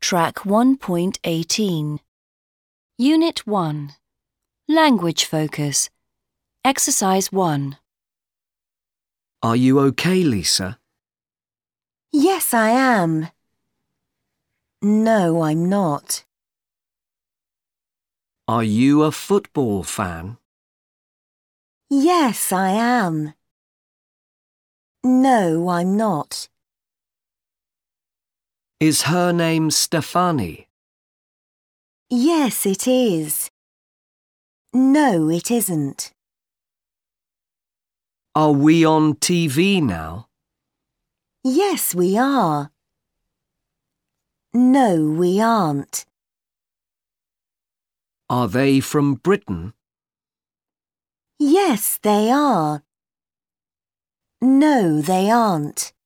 Track 1.18. Unit 1. Language Focus. Exercise 1. Are you okay, Lisa? Yes, I am. No, I'm not. Are you a football fan? Yes, I am. No, I'm not. Is her name Stefani? Yes, it is. No, it isn't. Are we on TV now? Yes, we are. No, we aren't. Are they from Britain? Yes, they are. No, they aren't.